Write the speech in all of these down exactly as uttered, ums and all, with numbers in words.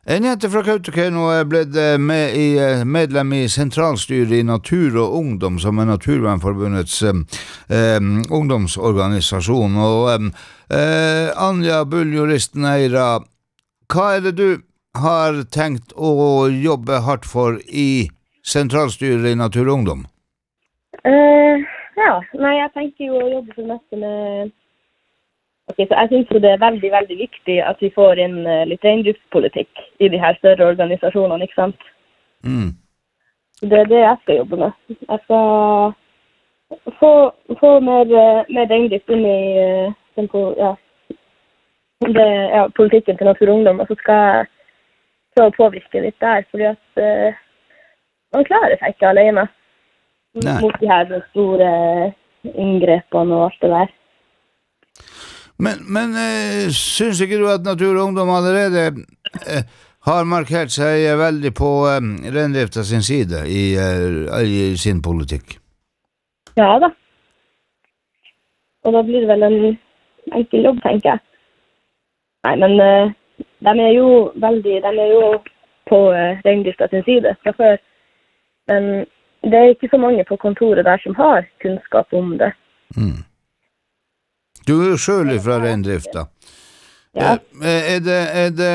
En jente fra Kautokeino er blitt eh, med i, eh, medlem i sentralstyret i Natur og Ungdom, som er Naturvernforbundets eh, eh, ungdomsorganisasjon. Og eh, eh, Anja Bull-juristen Eira, hva er det du har tenkt å jobbe hardt for i sentralstyret i Natur og Ungdom? Uh, ja, nei, jeg tenker jo å jobbe for meste med... Ok, så jeg synes jo det er veldig, veldig viktig at vi får inn uh, litt reindriftspolitikk i de her større organisasjonene, ikke sant? Mm. Det er det jeg skal jobbe med. Jeg skal få, få mer, uh, mer reindrift inn i uh, den på, ja, det, ja, politikken til Natur og Ungdom, og så skal jeg prøve å påvirke litt der, fordi at uh, man klarer seg ikke alene Nei. mot de her store inngrepene og alt det der. Men, men eh, synes ikke du at Natur og Ungdom allerede eh, har markert seg veldig på eh, reindrifta sin side i, eh, i sin politikk? Ja da. Og da blir det vel en enkel jobb, tenker jeg. Nei, men uh, de er jo veldig, de er jo på uh, reindrifta sin side fra før. Men det er ikke så mange på kontoret der som har kunnskap om det. Mm. Du er jo selv fra reindrifta. Ja. Er det, er det,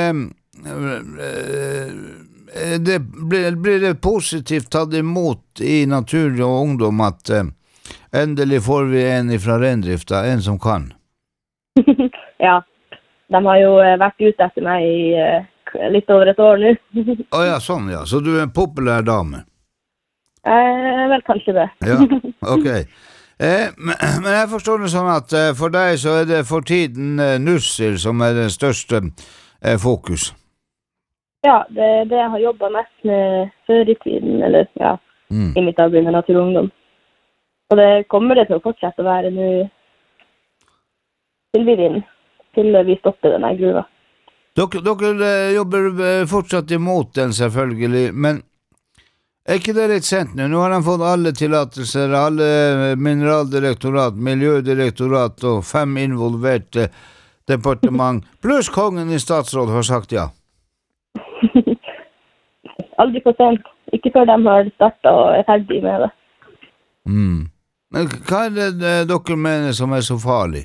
er det blir, blir det positivt tatt imot i Natur og Ungdom at uh, endelig får vi en fra reindrifta, en som kan? Ja, de har jo vært ute etter meg i uh, litt over et år nå. Å ja, sånn ja, så du er en populær dame? Eh, vel kanskje det. Ja, ok. Eh, men, men jeg forstår det sånn at eh, for deg så er det for tiden eh, Nussir som er det største eh, fokus. Ja, det er det jeg har jobbet mest med før i tiden, eller ja, mm. i mitt arbeid med Natur og Ungdom. Og det kommer det til å fortsette å være nå til vi vinner, til vi stopper denne gruva. Dere, dere jobber fortsatt imot den selvfølgelig, men er ikke det litt sent nå? Nå har de fått alle tillatelser, alle mineraldirektorat, miljødirektorat og fem involverte departement, pluss kongen i statsråd har sagt ja. Aldri for sent. Ikke før de har startet og er ferdig med det. Mm. Men hva er det dere mener som er så farlig?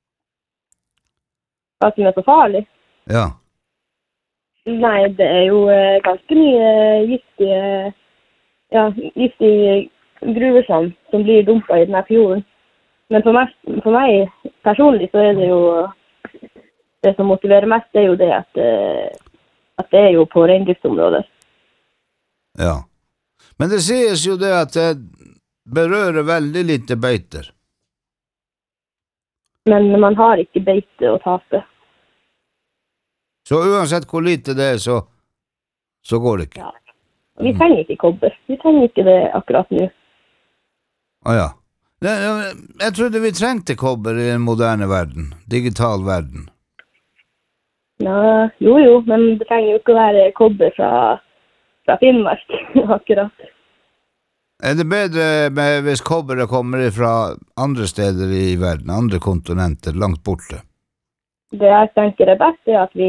Hva som er så farlig? Ja. Nei, det er jo ganske mye giftige Ja, giftig gruvesand som blir dumpet i denne fjorden. Men for meg, for meg personlig så er det jo det som motiverer mest, det er jo det at, at det er jo på reindriftsområdet. Ja. Men det sies jo det at det berører veldig lite beiter. Men man har ikke beite å tape. Så uansett hvor lite det er, så, så går det ikke? Ja. Vi trenger ikke kobber. Vi trenger ikke det akkurat nå. Å ja. Jeg trodde vi trengte kobber i en moderne verden, digital verden. Ja, jo jo, men det trenger jo ikke å være kobber fra, fra Finnmark, akkurat. Er det bedre med, hvis kobberet kommer fra andre steder i verden, andre kontinenter, langt borte? Det jeg tenker er best er at vi,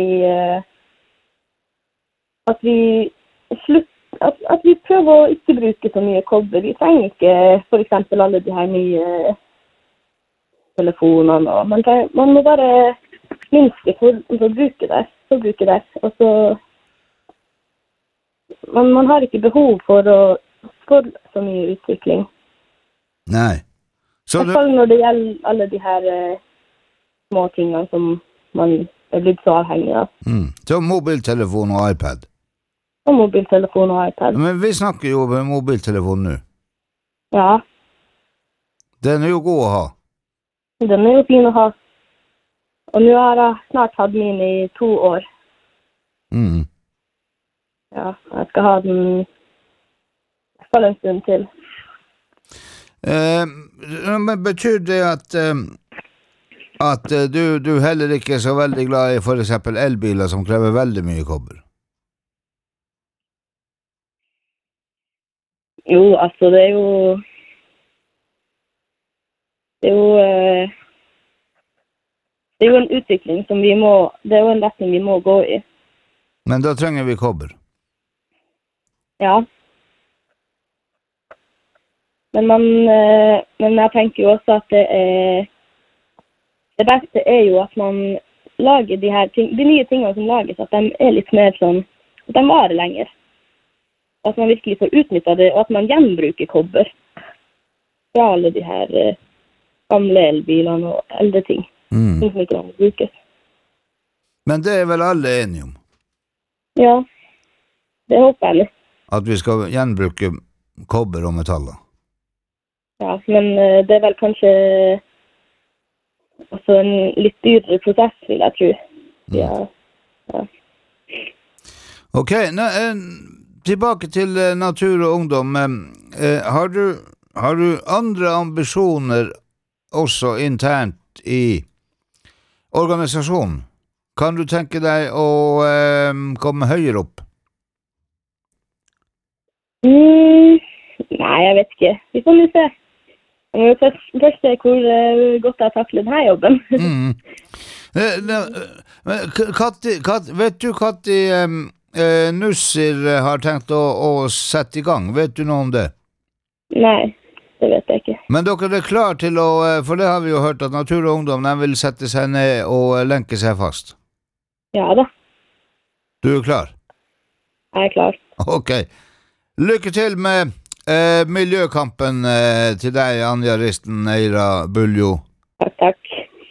at vi slutter At, at vi prøver å ikke bruke så mye kobber. Vi trenger ikke for eksempel alle de her nye telefonene. Og man, kan, man må bare minske for, for å bruke det. For å bruke det. Og så, man, man har ikke behov for, å, for så mye utvikling. Nei. Så I hvert fall når det gjelder alle de her uh, små tingene som man er blitt så avhengig av. Mm. Så mobiltelefon og iPad. Og mobiltelefon og iPad. Men vi snakker jo om mobiltelefon nå. Ja. Den er jo god å ha. Den er jo fin å ha. Og nå har jeg snart hatt min i to år. Mm. Ja, jeg skal ha den for en stund til. Eh, men betyr det at, eh, at du, du heller ikke er så veldig glad i for eksempel elbiler som krever veldig mye kobber? Jo, altså det er jo det er jo det er jo en utvikling som vi må det er jo en retning vi må gå i. Men da trenger vi kobber. Ja. Men, man, eh, men jeg tenker jo også at det er det beste er jo at man lager de her ting, de nye tingene som lages, at de er litt mer sånn, at de varer lenger. At man virkelig får utnyttet det, og at man gjenbruker kobber fra alle de her eh, gamle elbilene og eldre ting, Mm. ting som ikke kan brukes. Men det er vel alle enige om? Ja, det håper jeg litt. At vi skal gjenbruke kobber og metaller? Ja, men eh, det er vel kanskje også en litt dyrere prosess, vil jeg tro. Ja, ja. Ok, nå, eh, tilbake til eh, natur og ungdom. Eh, har, du, har du andre ambisjoner også internt i organisasjonen? Kan du tenke deg å eh, komme høyere opp? Mm, nei, jeg vet ikke. Vi får nå se. Jeg må jo først, først se hvor uh, godt jeg takler denne jobben. Mm. Eh, ne, eh, Katti, Katti, vet du hva eh, eh, Nussir har tenkt å, å sette i gang? Vet du noe om det? Nei, det vet jeg ikke. Men dere er klar til å, eh, for det har vi jo hørt at Natur og Ungdom, de vil sette seg ned og eh, lenke seg fast. Ja da, Du er klar? jeg er klar. Ok. Lykke til med eh, miljøkampen eh, til deg, Anja Risten Eira Buljo. Takk, takk.